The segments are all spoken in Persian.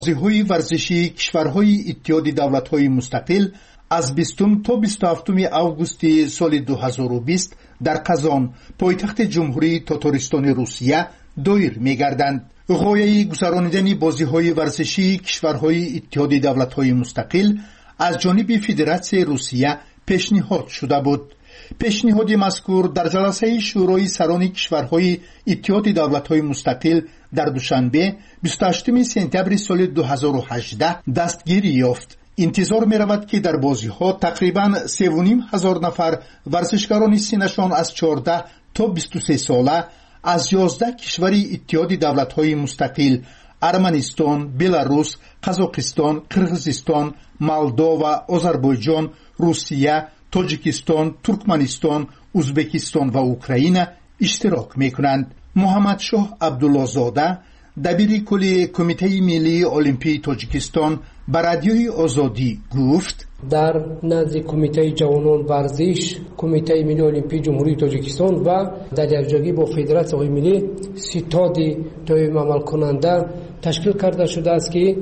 بازی‌های ورزشی کشورهای اتحاد دولت‌های مستقل از 20 تا 27 اوگوست سال 2020 در قزان پایتخت جمهوری تاتارستان روسیه دایر می‌گردند. غایه گذراندن بازی‌های ورزشی کشورهای اتحاد دولت‌های مستقل از جانب فدراسیون روسیه پیشنهاد شده بود. پیشنهاد مذکور در جلسه شورای سران کشورهای اتحاد دولت‌های مستقل در دوشنبه 28 سپتامبر سال 2018 دستگیری یافت. انتظار می‌رود که در بازی‌ها تقریباً 3,500 نفر ورزشکاران سنشان از 14 تا 23 ساله از 11 کشور اتحاد دولت‌های مستقل ارمنستان، بلاروس، قزاقستان، قرغیزستان، مولداوا، آذربایجان، روسیه، تاجیکستان، ترکمنستان، ازبکستان و اوکراین اشتراک می‌کنند. محمد شاه عبدالله‌زاده دبیر کل کمیته ملی المپی تاجیکستان به رادیوی آزادی گفت: در نزد کمیته جوانان ورزش کمیته ملی المپی جمهوری تاجیکستان و در یکجایی با فدراسیون ملی ستاد دائم عمل کننده تشکیل کرده شده است که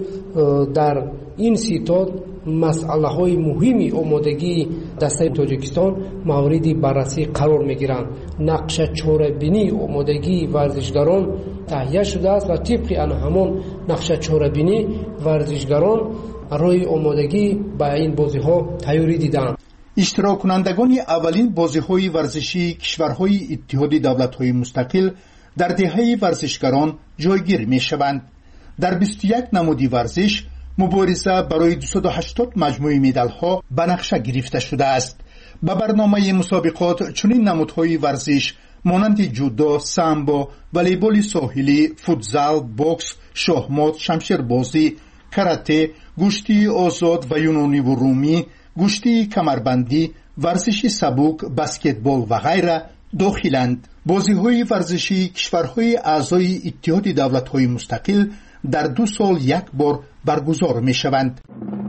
در این ستاد مسئله‌های مهمی آمادگی دسته تاجیکستان مورد بررسی قرار می‌گیرند. نقشه چاره‌بینی آمادگی ورزشکاران تهیه شده است و طبق آن همان نقشه چاره‌بینی ورزشکاران روی آمادگی به این بازی‌ها تیاری دیدند. اشتراک کنندگان اولین بازی‌های ورزشی کشورهای اتحاد دولت‌های مستقل در دهه ورزشکاران جایگیر می‌شوند. در 21 نمودی ورزش مبارزه برای 280 مجموعه مدال‌ها به نقشه گرفته شده است. با برنامه مسابقات چنین نمودهای ورزش مانند جودو، سامبو، والیبال ساحلی، فوتزال، بوکس، شاهمات، شمشیربازی، کاراته، گوشتی آزاد و یونانی و رومی، گوشتی کمربندی، ورزش سبک، بسکتبال و غیره داخلند. بازی‌های ورزشی کشورهای اعضای اتحاد دولت‌های مستقل در 2 سال یک بار برگزار می‌شوند.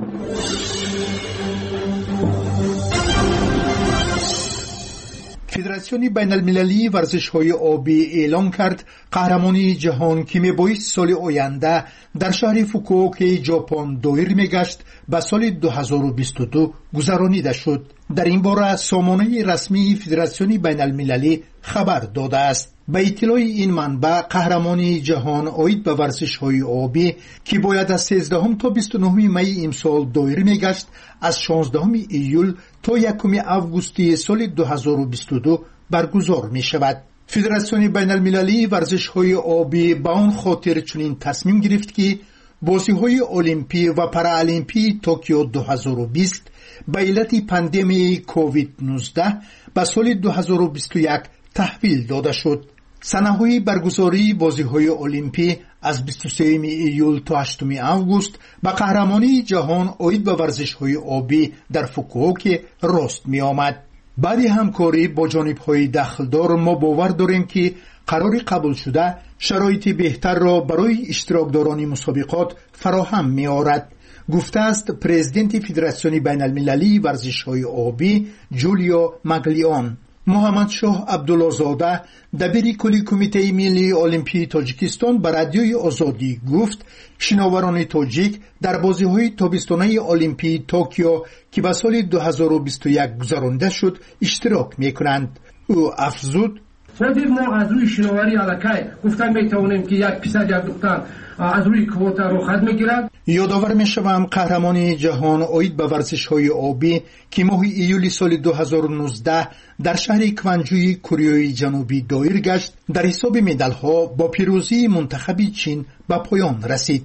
فدراسیون بین المللی ورزش‌های آبی اعلام کرد قهرمانی جهان که میبایست سال آینده در شهر فوکووکا ژاپن دایر میگشت به سال 2022 گذرانیده شد. در این باره سامانه رسمی فدراسیون بین المللی خبر داده است. به اطلاع این منبع قهرمانی جهان عاید به ورزش‌های آبی که باید از 13 تا 29 می امسال دایر میگشت از 16 ایول تا 1 اوگوست سال 2022 برگزار می شود. فدراسیون بین المللی ورزش‌های آبی با آن خاطر چنین تصمیم گرفت که بازی‌های المپی و پارالمپی توکیو 2020 به علت پاندمی کووید 19 به سال 2021 تحویل داده شد. سنه‌های برگزاری بازی‌های المپی از 23 ایول تا 8 اوگوست به قهرمانی جهان عاید به ورزش‌های آبی در فوکووکا راست می‌آمد. بعد همکاری با جانب‌های دخلدار ما باور داریم که قرار قبول شده شرایط بهتر را برای اشتراکداران مسابقات فراهم می‌آورد، گفته است پرزیدنت فدراسیون بین المللی ورزش‌های آبی جولیو ماگلیون. محمد شاه عبدالله‌زاده دبیر کل کمیته ملی المپی تاجیکستان به رادیوی آزادی گفت شناوران تاجیک در بازی‌های تابستانه المپی توکیو که به سال 2021 گذرانده شد اشتراک می‌کنند. او افزود: ما از روی شناوری علاقه گفتن میتوانیم که یک پسر یک دختر از روی کوتا رو خد میگیرد. یادآور میشوم قهرمانی جهان عاید به ورزش‌های آبی که ماه ایول سال 2019 در شهر کوانجوی کره جنوبی دایر گشت در حساب مدال‌ها با پیروزی منتخب چین به پایان رسید.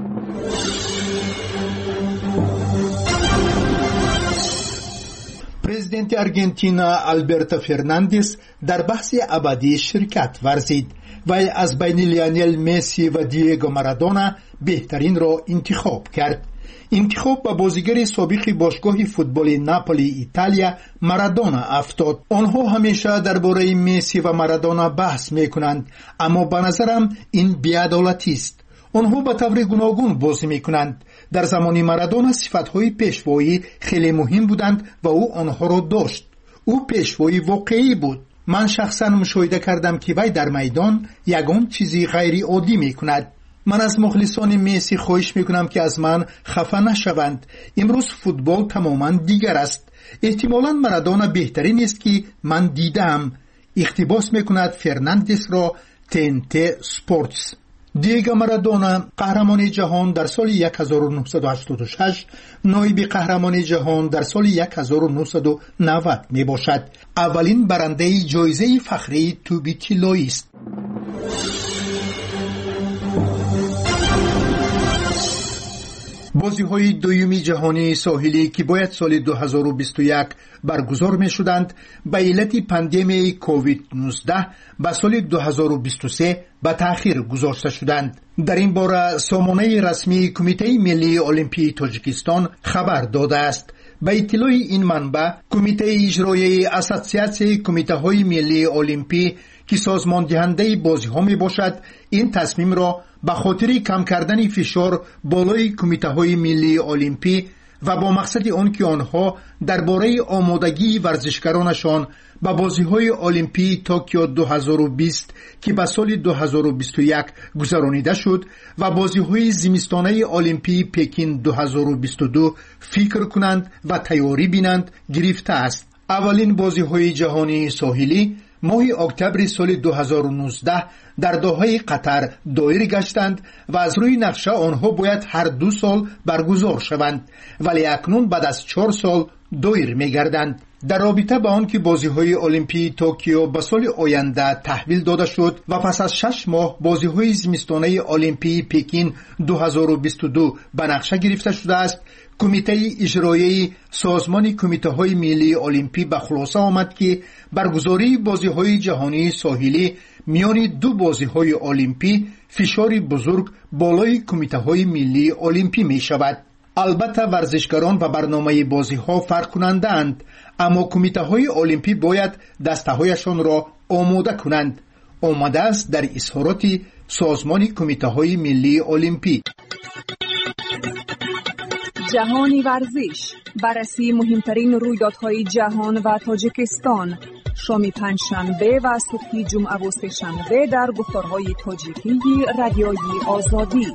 پرزیدنت ارژانتینا آلبرتو فرناندز در بحث ابدی شرکت ورزید و از بین لیونل مسی و دیگو مارادونا بهترین را انتخاب کرد. انتخاب به بازیگر سابق باشگاه فوتبال ناپولی ایتالیا مارادونا افتاد. آنها همیشه درباره مسی و مارادونا بحث میکنند، اما به نظرم این بی‌عدالتی است. آنها به طور گوناگون بازی میکنند. در زمان مارادونا صفت‌های پیشوایی خیلی مهم بودند و او آنها را داشت. او پیشوایی واقعی بود. من شخصا مشاهده کردم که وی در میدان یگان چیزی غیر عادی میکند. من از مخلصان مسی خواهش میکنم که از من خفه نشوند. امروز فوتبال تماما دیگر است. احتمالاً مارادونا بهترین است که من دیدم. اقتباس میکند فرناندس را TNT سپورتس. دیگو مارادونا قهرمان جهان در سال 1986 نایب قهرمان جهان در سال 1990 می باشد. اولین برنده جایزه فخری توپ طلایی است. بازی‌های دویمی جهانی ساحلی که باید سال 2021 برگزار می‌شدند به علت پاندمی کووید 19 به سال 2023 به تأخیر گذاشته شدند. در این باره سامانه رسمی کمیته ملی المپی تاجیکستان خبر داده است. به اطلاع این منبع کمیته اجرایی اساسیاسیون کمیته‌های ملی المپی که سازمان دهنده بازی‌ها میباشد این تصمیم را به خاطر کم کردن فشار بالای کمیته‌های ملی المپی و با مقصد آن که آنها درباره آمادگی ورزشکارانشان به بازی‌های المپی توکیو 2020 که به سال 2021 گذرانیده شد و بازی‌های زمستانه المپی پکین 2022 فکر کنند و تیاری بینند گرفته است. اولین بازی‌های جهانی ساحلی ماه اکتبر سال 2019 در دوحه قطر دایر گشتند و از روی نقشه آنها باید هر 2 سال برگزار شوند، ولی اکنون بعد از 4 سال دایر می‌گردند. در رابطه با آن که بازی‌های المپی توکیو به سال آینده تحویل داده شد و پس از 6 ماه بازی‌های زمستانه المپی پکین 2022 به نقشه گرفته شده است، کمیته اجرایی سازمان کمیته‌های ملی المپی به خلاصه آمد که برگزاری بازی‌های جهانی ساحلی میان 2 بازی‌های المپی فشار بزرگ بالای کمیته‌های ملی المپی می‌شود. البته ورزشکاران و برنامه بازی‌ها فرق کنندند، اما کمیته‌های المپی باید دسته‌هایشان را آماده کنند. آماده است در اظهارات سازمان کمیته‌های ملی المپی. جهانی ورزش، بررسی مهمترین رویدادهای جهان و تاجیکستان، شام پنجشنبه و صبح جمعه و سه‌شنبه در گفتارهای تاجیکی رادیوی آزادی.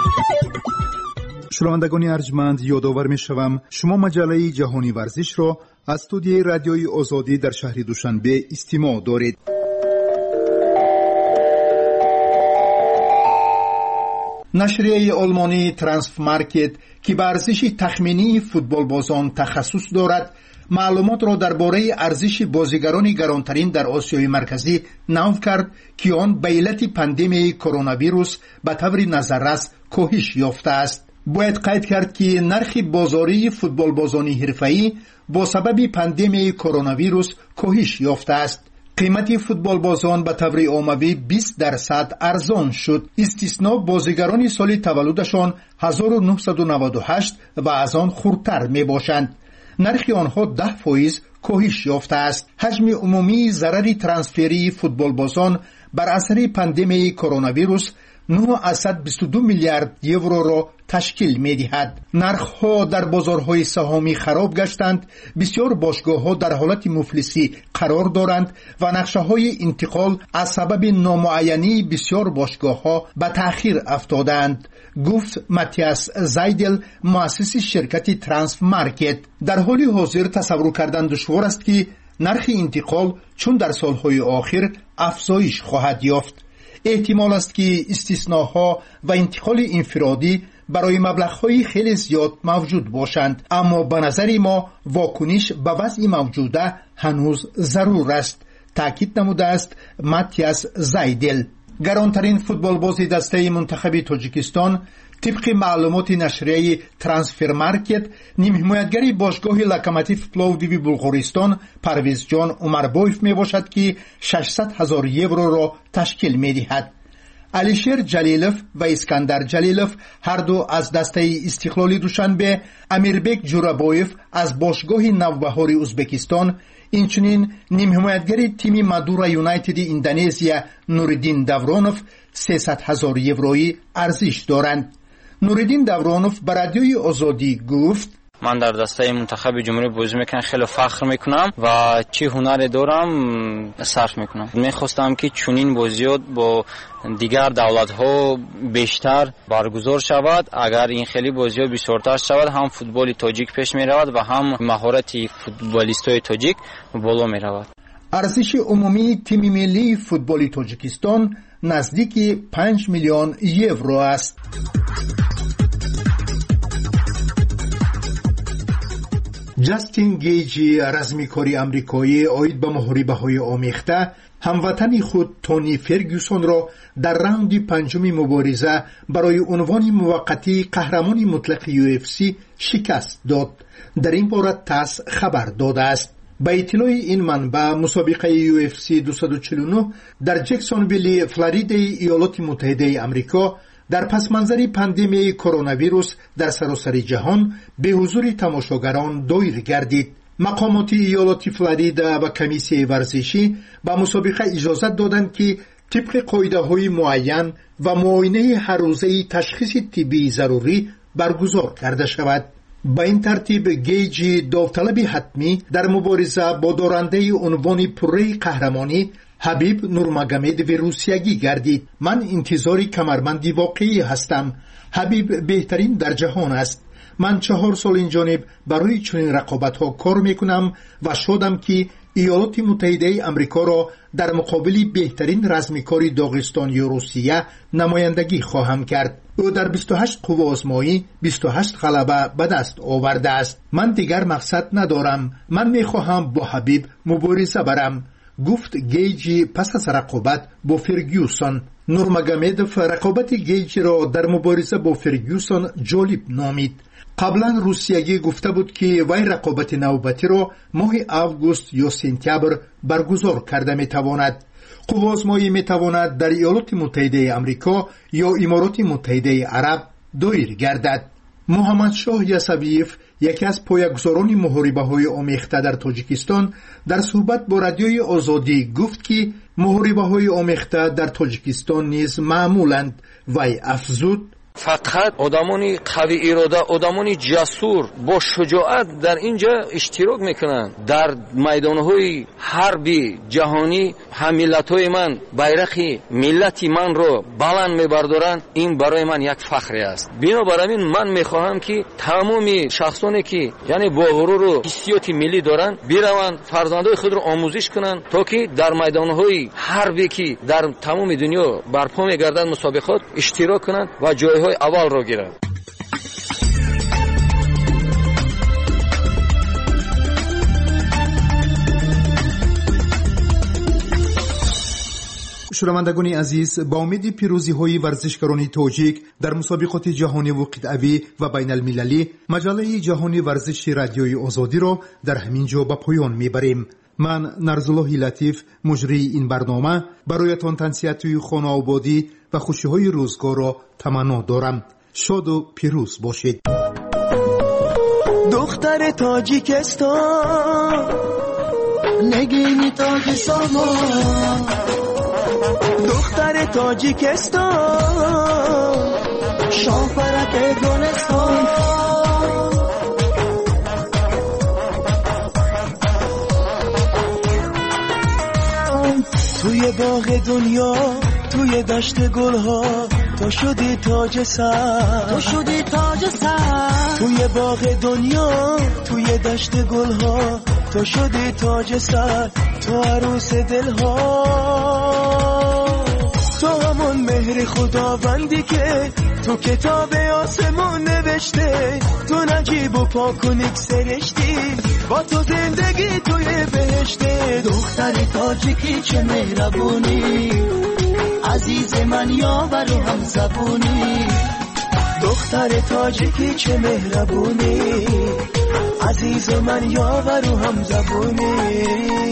شنوندگان ارجمند، یادآور می‌شوم شما مجله جهانی ورزش را از استودیوی رادیوی آزادی در شهر دوشنبه استماع دارید. نشریه آلمانی ترانسفرمارکت که به ارزش تخمینی فوتبال بازان تخصص دارد، معلومات را درباره ارزش بازیگران گرانترین در آسیای مرکزی نقل کرد که آن به علت پاندمی کرونا ویروس به طور نظررس کاهش یافته است. باید قید کرد که نرخ بازاری فوتبال بازان حرفه‌ای با سبب پاندمی کرونا ویروس کاهش یافته است. قیمت فوتبال بازان به طور عمومی 20% ارزان شد، استثنا بازیگران سال تولدشان 1998 و از آن خردتر می باشند. نرخ آنها 10% کاهش یافته است. حجم عمومی ضرر ترانسفری فوتبال بازان بر اثر پاندمی کرونا ویروس 922 میلیارد یورو را تشکیل می‌دهد. نرخ‌ها در بازارهای سهامی خراب گشتند، بسیار باشگاه‌ها در حالت مفلسی قرار دارند و نقشه‌های انتقال از سبب نامعینی بسیار باشگاه‌ها به تأخیر افتادند، گفت ماتیاس زایدل، مؤسس شرکت ترانسفرمارکت. در حال حاضر تصور کردن دشوار است که نرخ انتقال چون در سالهای آخر افزایش خواهد یافت. احتمال است که استثناها و انتقال انفرادی برای مبلغ‌های خیلی زیاد موجود باشند، اما به نظر ما واکنش به وضع موجوده هنوز ضرور است، تاکید نموده است ماتیاس زایدل. گرانترین فوتبال بازی دسته منتخب تاجیکستان طبق معلومات نشریه ترانسفرمارکت نیم حمایتگر باشگاه لوکوموتیو پلودیو بلغارستان پرویز جان عمربایف می باشد که 600,000 یورو را تشکیل می دهد. علیشیر جلیلوف و اسکندر جلیلوف هر دو از دسته استقلال دوشنبه، امیربک جورابایف از باشگاه نوبهار ازبکستان، اینچنین نیم حمایتگر تیم مادورا یونایتد اندونزیا نوردین دورانوف 300,000 یورویی ارزش دارند. نوردین دورانوف به رادیوی آزادی گفت من در دسته منتخب جمهوری بازی میکنم، خیلی فخر میکنم و چه هنری دارم صرف میکنم. میخواستم که چنین بازیات با دیگر دولت‌ها بیشتر برگزار شود. اگر این خیلی بازی‌ها بسیارتر شود، هم فوتبال تاجیک پیش می‌رود و هم مهارت فوتبالیست‌های تاجیک بالا می‌رود. ارزش عمومی تیم ملی فوتبال تاجیکستان نزدیک 5 میلیون یورو است. جاستین گیجی رزمیکاری آمریکایی عاید به محاربه‌های آمیخته هموطن خود تونی فرگوسون را در راوند پنجم مبارزه برای عنوان موقتی قهرمان مطلق UFC شکست داد. در این باره تاس خبر داده است. با اطلاع این منبع مسابقه UFC 249 در جکسونویل فلوریدا ایالات متحده آمریکا در پس منظر پاندمی کرونا ویروس در سراسر جهان به حضور تماشاگران دایر گردید. مقامات ایالات فلوریدا و کمیسیون ورزشی به مسابقه اجازه دادند که طبق قاعده‌های معین و معاینه هر روزه تشخیص طبی ضروری برگزار کرده شود. با این ترتیب گیجی داوطلب حتمی در مبارزه با دارنده عنوان پره قهرمانی حبیب نورمگامدوف روسیایی گردید. من انتظاری کمربندی واقعی هستم. حبیب بهترین در جهان است. من 4 سال این جانب برای چنین رقابت‌ها کار میکنم و شادم که ایالات متحده آمریکا را در مقابل بهترین رزمیکاری داغستان و روسیه نمایندگی خواهم کرد. او در 28 قوه آزمایی 28 غلبه به دست آورده است. من دیگر مقصد ندارم. من میخواهم با حبیب مبارزه برم، گفت گیجی پس از رقابت با فرگوسون. نورمگامدوف رقابت گیجی را در مبارزه با فرگوسون جالب نامید. قبلا روسیایی گفته بود که وی رقابت نوبتی را ماه آگوست یا سپتامبر برگزار کرده میتواند. قوه آزمایی میتواند در ایالات متحده آمریکا یا امارات متحده عرب دایر گردد. محمد شاه یسویف، یکی از پایه‌گذاران محاربه‌های آمیخته در تاجیکستان، در صحبت با رادیوی آزادی گفت که محاربه‌های آمیخته در تاجیکستان نیز معمولند. وی افزود: فقط آدمانی قوی اراده، آدمانی جسور با شجاعت در اینجا اشتراک میکنند. در میدانهای حربی جهانی هم ملت‌های من بیرق ملت من رو بلند میبردارند. این برای من یک فخری است. بنابراین من میخواهم که تمامی شخصانی که یعنی با غرور و حسیات ملی دارند بروند فرزندای خود رو آموزش کنند تا که در میدانهای حربی که در تمام دنیا برپا میگردند مسابقات اشتراک کنند و جای اول رو گیرد. شنوندگان عزیز، با امید پیروزی های ورزشکاران تاجیک در مسابقات جهانی و قطعی و بین المللی، مجله جهانی ورزش رادیوی آزادی را در همین جا به پایان میبریم. من نرزالله لطیف مجری این برنامه برایتان تنسیحات خانه آبادی و خوشی های روزگار را تمنا دارم. شاد و پیروز باشید. دختر تاجیکستان نگینی تاج سامان، دختر تاجیکستان شاپرک گلستان، توی باغ دنیا توی دشت گلها تو شدی تاج سر، تو شدی تاج سر، توی باغ دنیا توی دشت گلها تو شدی تاج سر، تو عروس دلها، تو همون مهر خداوندی که تو کتاب آسمون نوشته، تو نجیب و پاکونیک سرشتی با تو زندگی توی بهشته. دختر تاجیکی چه مهربونی، عزیز من یاور و هم زبونی، دختر تاجیکی چه مهربونی، عزیز من یاور و هم زبونی.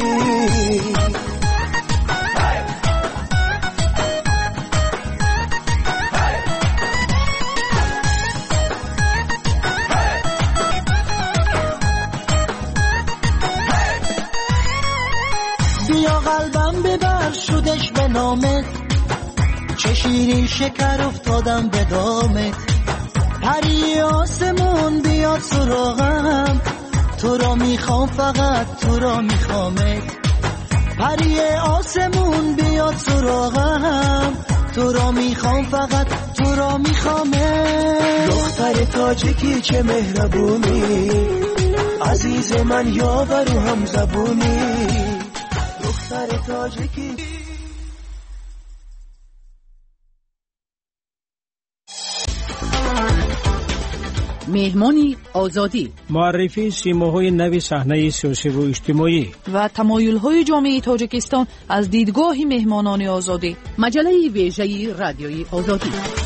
بیا قلبم ببر شدش به نامت، چه شیرین شکر افتادم به دامت، پری آسمون بیا بیاد سراغم، تو را میخوام فقط تو را میخوامه. پری آسمون بیاد سراغم، تو را میخوام فقط تو را میخوامه. دختر تاجیکی چه مهربونی، عزیز من یاور و هم زبونی. دختر تاجیکی. مهمانی آزادی، معرفی سیماهای نوی صحنه سیاسی و اجتماعی و تمایل‌های جامعه تاجیکستان از دیدگاه مهمانان آزادی. مجله ویژه رادیوی آزادی.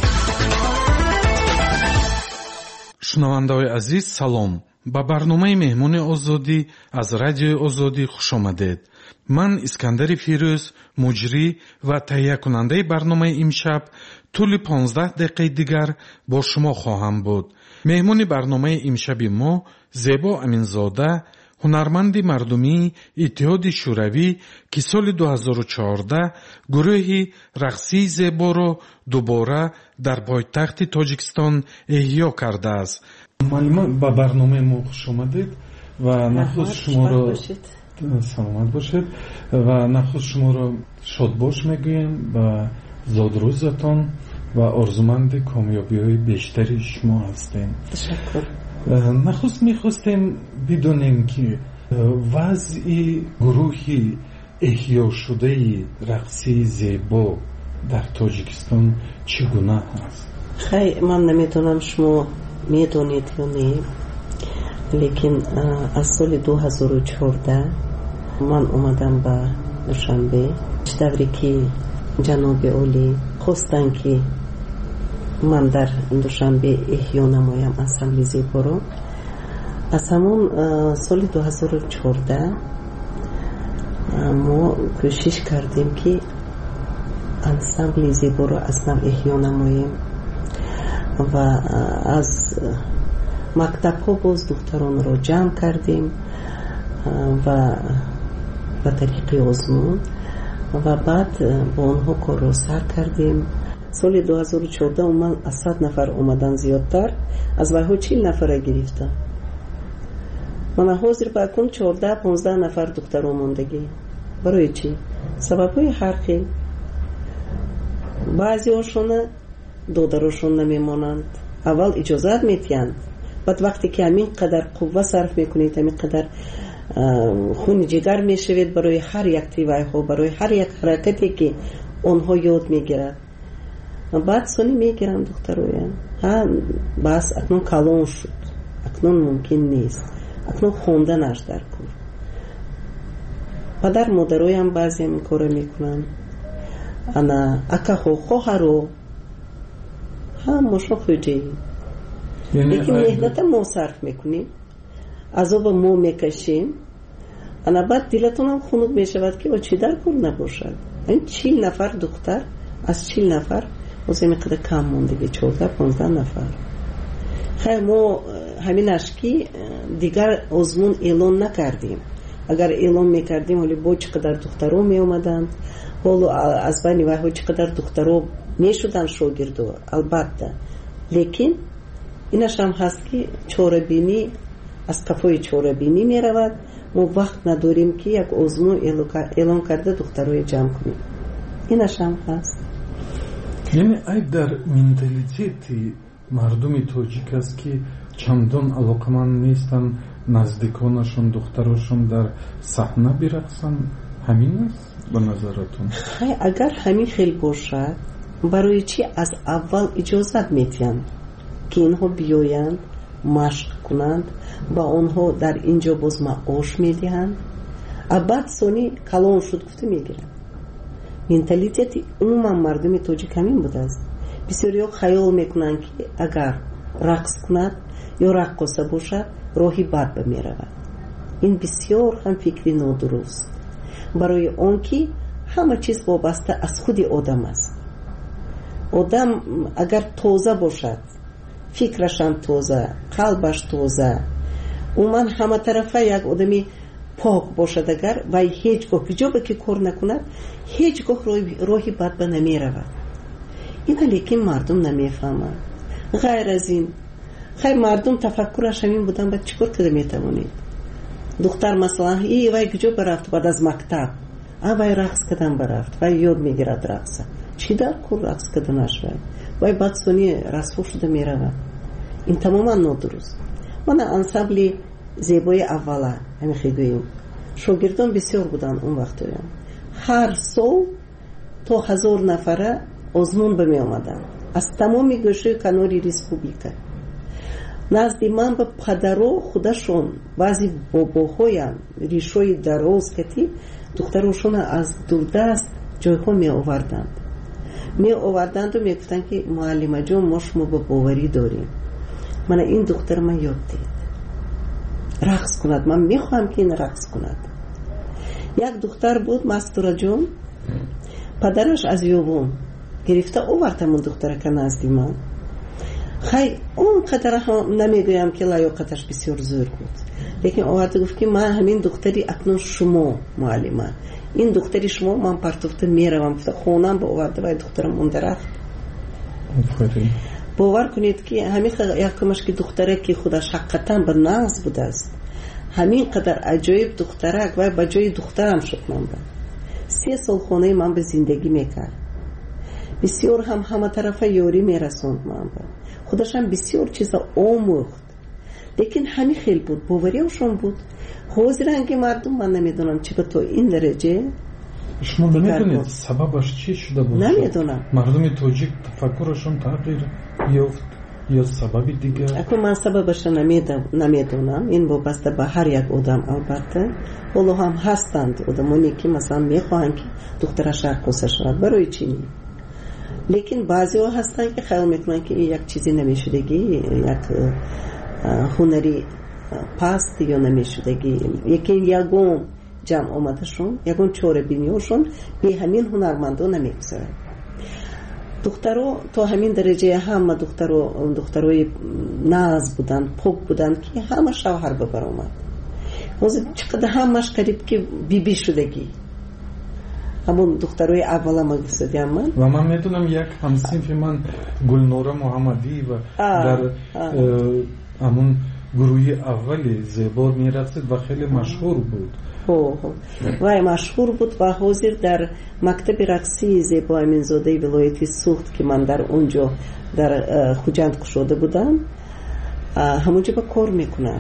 шунавандаҳои азиз салом. ба барномаи меҳмони озодӣ аз радиои озодӣ хуш омадед. ман искандари фирӯз, муҷрӣ ва таҳиякунандаи барномаи имшаб тӯли 15 дақиқаи дигар бо шумо хоҳам буд. меҳмони барномаи имшаби мо зебо аминзода, ҳунарманди мардумии иттиҳоди шӯравӣ, ки соли 2014 гурӯҳи рақсии зеборо дубора дар пойтахти тоҷикистон эҳё кардааст. маълума ба барномаи мо хуш омадед ва нахуст шуморо саломат бошед ва нахуст шуморо шодбош мегӯем ба зодрӯзатон ва орзуманди комёбиҳои бештари шумо ҳастем. ташаккур. нахуст мехостем бидонем ки вазъи гурӯҳи эҳёшудаи рақсии зебо дар тоҷикистон чӣ гуна ҳаст? хай ман наметонам шумо медонед ё не, лекин аз соли 2014 ман омадам ба душанбе, давре ки ҷаноби олӣ хостанд ки ман дар душанбе эҳё намоям ансамбли зеборо. аз ҳамон соли 2014 мо кӯшиш кардем ки ансамбли зеборо аз нав эҳё намоем ва аз мактабҳо боз духтаронро ҷамъ кардем ва ба тариқи озмун ва баъд бо онҳо корро сар кардем. соли 2014 умуман аз 100 нафар омадан зиёдтар, аз вайҳо 40 нафара гирифтам. мана ҳозир ба акун 14-15 нафар духтаро мондагӣ. барои чӣ? сабабҳои ҳар хел. баъзеҳошона додарошон намемонанд, аввал иҷозат метиҳанд, баъд вақте ки ҳамин қадар қувва сарф мекунед, ҳамин қадар хуни ҷигар мешавед барои ҳар як тивайҳо, барои ҳар як ҳаракате ки онҳо ёд мегирад, баъд сони мегиранд духтароям. бас акнун калон шуд, акнун мумкин нест, акнун хонданаш дар кор. падар модароям баъзе ҳамин кора мекунанд. ана акаҳо хоҳаро ҳамаашон хуҷаи, лекин меҳната мо сарф мекунем, азоба мо мекашем. ана баъд дилатонам хунук мешавад ки чӣ дар кор набошад. ин 40 нафар духтар, аз 40 нафар боз ин қадар кам мондагӣ, 14-15 нафар. хай мо ҳаминаш ки дигар озмун эълон накардем. агар эълон мекардем ҳоли бо чӣ қадар духтаро меомаданд, ҳоло аз байни вайҳо чӣ қадар духтаро мешуданд шогирдо, албатта. лекин инашам ҳаст ки чорабинӣ аз кафои чорабинӣ меравад. мо вақт надорем ки як озмун эълон карда духтарои ҷамъ кунем. инашам ҳаст. яъне ай дар менталитети мардуми тоҷик аст ки чандон алоқаманд нестанд наздиконашон духтарошон дар саҳна бирақсанд. ҳамин аст ба назаратон? хай агар ҳамин хел бошад, барои чӣ аз аввал иҷозат метиҳанд ки инҳо биёянд машқ кунанд, ба онҳо дар инҷо боз маош медиҳанд, абад сони калон шуд гуфта мегиранд. менталитети умуман мардуми тоҷик ҳамин будааст. бисёриҳо хаёл мекунанд ки агар рақс кунад ё раққоса бошад, роҳи бад ба меравад. ин бисёр ҳам фикри нодуруст, барои он ки ҳама чиз вобаста аз худи одам аст. одам агар тоза бошад, фикрашам тоза, қалбаш тоза, умуман ҳаматарафа як одами пок бошад, агар вай ҳеҷ гоҳ биҷоба ки кор накунад, ҳеҷ гоҳ роҳи бад ба намеравад. ина лекин мардум намефаҳмад. ғайр аз ин خیر مردم تفکرش همین بودن بعد چیکار کنه میتوانید دختر مثلا ای وای کجا برفت بعد از مکتب وای رقص کردن برفت وای یاد میگیرد رقص چی در کور رقص کردنش وای بعد سونی رسو شده میرود این تماما نادرست من انسامبلی زیبای اولا همین خیلی شاگردان بسیار بودن اون وقت هر سال تا 1000 نفره آزمون به می آمدن از تمامی گوشه کناری ریسپوبلیکا نزد من به پدرو خودشون بعضی باباهایم ریشوی دراز کتی دخترشون از دوردست جایها می آوردند و می گفتن که معلمه جان ما شما به باوری داریم من این دختر من یاد دید رقص کند من می خواهم که این رقص کند یک دختر بود مستوره جان پدرش از یوبون گرفته آوردم اون دختره که نزدی من خیلی اون قدر هم نمیگویم که لایقتش بسیار زور بود لیکن آورده گفت که من همین دختری اکنون شما معلمه این دختری شما من پرتوفته میروم خونم با آورده و دخترم اون درخت باور کنید که همین یکمش که دختره که خودش حقیقتا به ناز بوده است همین قدر عجایب دخترک و با جای دخترم شد من با 3 سال خونه من به زندگی میکرد بسیار هم همه طرفه یاری میرسوند من با خودش هم بسیار چیزا آموخت لیکن همین خیلی بود باوریشون بود حاضرن که مردم من نمیدونم چی به تو این درجه شما نمیدونید سببش چی شده بود نمیدونم مردم تاجیک تفکرشون تغییر یافت یا سببی دیگه اکنون من سببش نمیدونم این وابسته به هر یک آدم البته ولو هم هستند آدمانی که مثلا میخواهند که دخترش رقاصه شود برای چی لیکن بعضی ها هستن که خیال میکنن که یک چیزی نمیشدگی یک هنری پست یا نمیشدگی یکی یگون جمع آمدشون یگون چاره بینیوشون به همین هنرمندان نمیگذاره دخترها تا همین درجه همه دخترهای ناز بودن پاک بودن که همه شوهر ببر اومد چقدر همش قریب که بیبی شدگی همون دخترهای اولا ما گفتیم من و من میدونم یک همسینف من گلنوره محمدی و در همون گروهی اولی زیبار میرقصید و خیلی مشهور بود و مشهور بود و حاضر در مکتب رقصی زیبا امینزاده ولایتی سوخت که من در اونجا در خوجند کشاده بودم همونجا با کار میکند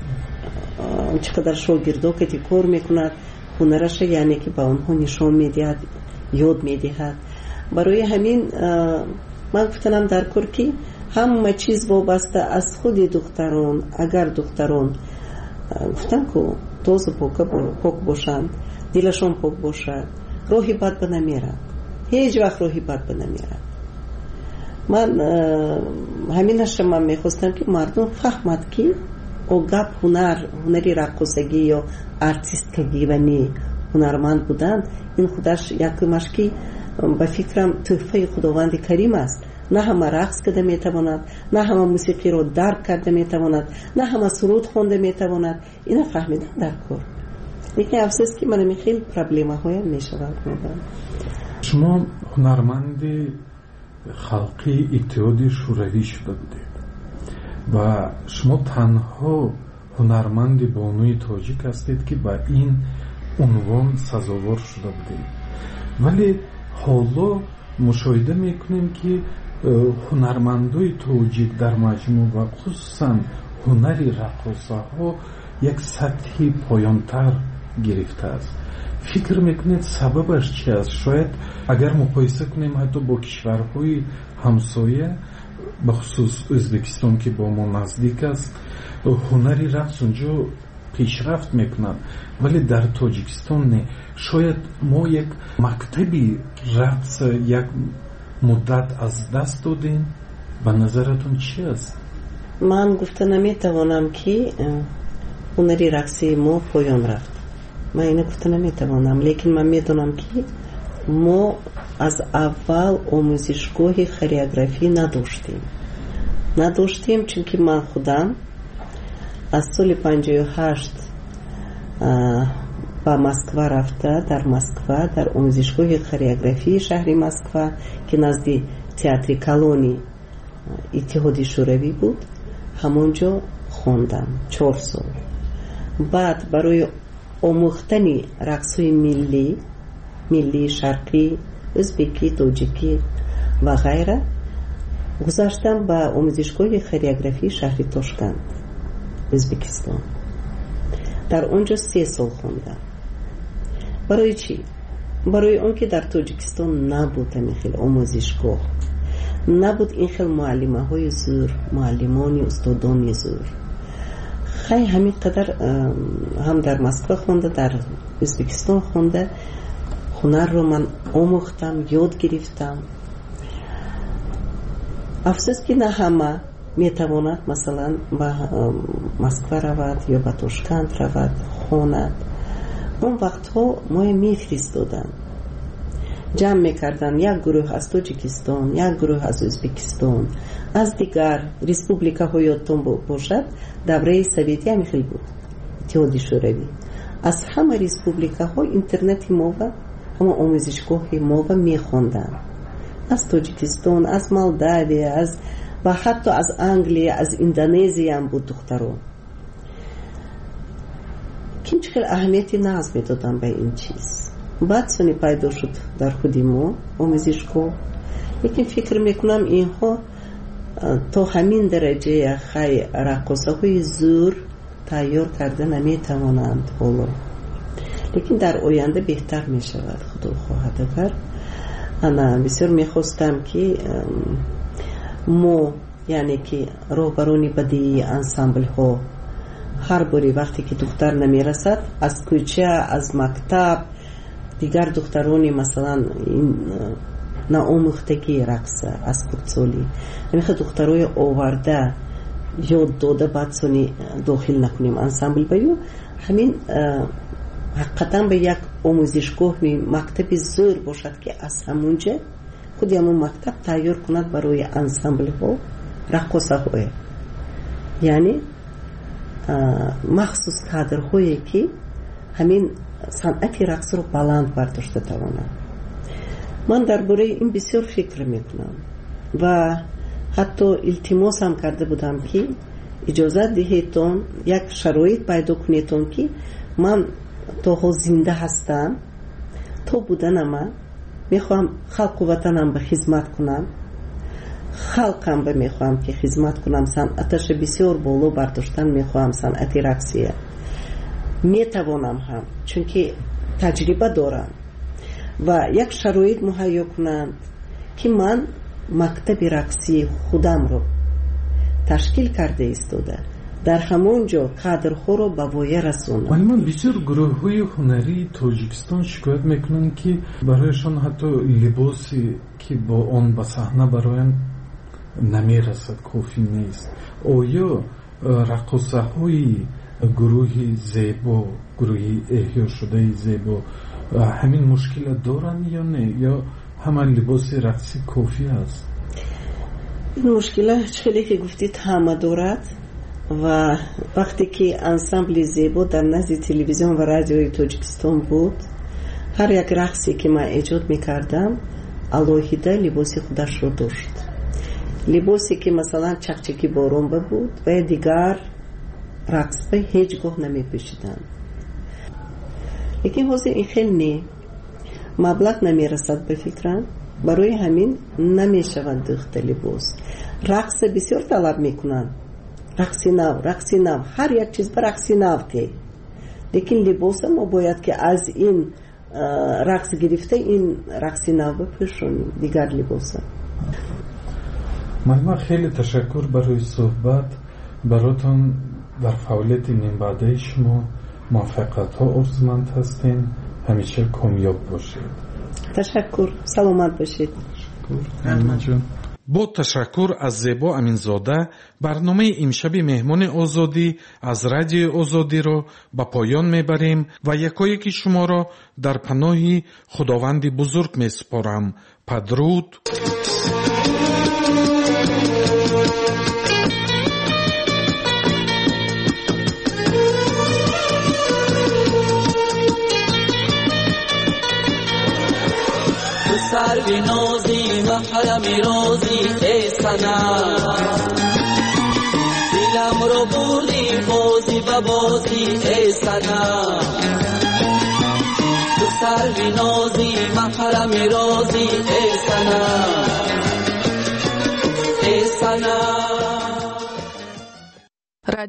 چقدر شاگردها که کار میکند هنرش یعنی که با اونها نشان میدهد یاد میدهد برای همین من گفتنم در کار که همه چیز وابسته از خود دختران اگر دختران گفتم که توز پاک باشند دلشون پاک باشد روحی بد به نمیرد هیچ وقت روحی بد به نمیرد من همینش من میخواستم که مردم فهمد که او گپ هنری رقصگی یا ارتیستگی و نی هنرمند بودن این خودش یکمش که به فکرم تحفه خداوند کریم است نه همه رقص کرده میتواند نه همه موسیقی رو درک کرده میتواند نه همه سرود خونده میتواند اینا فهمیدن در کار لیکن افسوس که من خیلی پرابلم های میشود شما هنرمند خلقی اتحاد شوروی شده بودید و شما تنها هنرمند بانوی تاجیک هستید که با این عنوان سزاوار شده بودید ولی حالا مشاهده میکنیم که هنرمندای تاجیک در مجموع و خصوصا هنری رقاصه ها یک سطحی پایانتر گرفته است فکر میکنید سببش چی است شاید اگر مقایسه کنیم حتی با کشورهای همسایه بخصوص ازبکستان که با ما نزدیک است هنری رقص اونجا پیشرفت میکنن ولی در تاجیکستان نه شاید ما یک مکتبی رقص یک مدت از دست دادیم به نظرتون چی است؟ من گفته نمیتوانم که هنری رقصی ما پایان رفت من اینه گفته نمیتوانم لیکن من میدونم که ما از اول آموزشگاه خریگرافی نداشتیم چون که من خودم از سال 58 با مسکو رفته در مسکو در آموزشگاه خریگرافی شهر مسکو که نزد تئاتر کالونی اتحاد شوروی بود همونجا خوندم 4 سال. بعد برای آموختن رقص‌های ملی شرقی، ازبکی، تاجیکی و غیره گذاشتم به آموزشگاه خریوگرافی شهر تاشکند ازبکستان. در اونجا 3 سال خوندم. برای چی؟ برای اون که در تاجیکستان نبود این خیلی آموزشگاه، نبود این خیلی معلمه های زور، معلمانی استادانی زور. خیلی همین قدر هم در مسکو خونده، در ازبکستان خونده، هنر رو من آموختم، یاد گرفتم. افسوس که نه همه میتواند مثلا به مسکو رود یا به تاشکند رود خواند. اون وقت ها ما میفرستادن، جمع میکردن، یک گروه از تاجیکستان، یک گروه از ازبکستان، از دیگر ریسپوبلیکا ها یادتون باشد دوره سوویتی هم خیلی بود، اتحاد شوروی. از همه ریسپوبلیکا ها اینترنت ما و همه آموزشگاه ما و میخوندن، از تاجیکستان، از مالداوی، و حتی از انگلیه، از اندونزی هم بود دختران. که خیلی اهمیتی ناز میدادن به این چیز. بعد سنی پیدا شد در خودی ما آموزشگاه. لیکن فکر میکنم اینها تا همین درجه خیلی رقصه های زور تیار کرده نمیتوانند حالا، لیکن در آینده بهتر میشود خدا خواهد اگر. انا بسیار میخواستم که ما یعنی که راهبرانی بدی انسامبل ها هر باری وقتی که دختر نمیرسد از کوچه، از مکتب، دیگر دخترانی مثلا این ناآموختگی رقص از خودسالی یعنی دخترای آورده یاد داده بعد سونی داخل نکنیم انسامبل بیو، همین حقیقتا به یک آموزشگاه مکتب زور باشد که از همونجا خود همون مکتب تیار کند برای انسامبل ها رقصه های، یعنی مخصوص کادرهایی که همین صنعت رقص رو بلند برداشته توانند. من درباره این بسیار فکر میکنم و حتی التماس هم کرده بودم که اجازه دهیتون یک شرایط پیدا کنیتون که من تا زنده هستم، تا بودنم میخوام خلق و وطنم به خدمت کنم، خلقم به میخوام که خدمت کنم، صنعتش بسیار بالا برداشتن میخوام، صنعت رقصیه میتوانم هم چون که تجربه دارم و یک شرایط مهیا کنند که من مکتب رقصی خودم رو تشکیل کرده ایستاده در همونجا کادرها رو به وایه رسونم. ولی من بسیار گروه های هنری تاجیکستان شکایت میکنن که برایشان حتی لباسی که با آن به صحنه براین نمیرسد، کافی نیست. آیا رقصه های گروه زیبا، گروه احیا شده زیبا همین مشکل دارن یا نه، یا همه لباس رقصی کافی است؟ این مشکل چیزی که گفتید همه دارد و وقتی که انسامبل زیبا در نزد تلویزیون و رادیوی تاجیکستان بود، هر یک رقصی که من ایجاد میکردم علاوه لباس خودش رو داشت. لباسی که مثلا چکچکی بارون بود و دیگر رقص به هیچگاه نمی پوشیدن. لیکن حاضر این خیلی نه مبلغ نمی رسد به فکرم، برای همین نمی شوند دخت لباس. رقص بسیار طلب می کنن، رقصی نو، هر یک چیز به رقصی نو که، لیکن لباس ما باید که از این رقص گرفته این رقصی نو بپوشونیم دیگر لباس. من خیلی تشکر برای صحبت براتون. در فعالیت نیم بعده شما موفقیت ها آرزومند هستیم، همیشه کامیاب باشید. تشکر، سلامت باشید. تشکر. با تشکر از زیبا امینزاده، برنامه امشب مهمان آزادی از رادیو آزادی را به پایان میبریم و یکایک شما را در پناه خداوند بزرگ میسپارم. پدرود. سر نازی و حرم رازی ای سنم دلم رو بردی بازی به بازی ای صنم تو سر نازی محرم رازی ای صنم ای صنم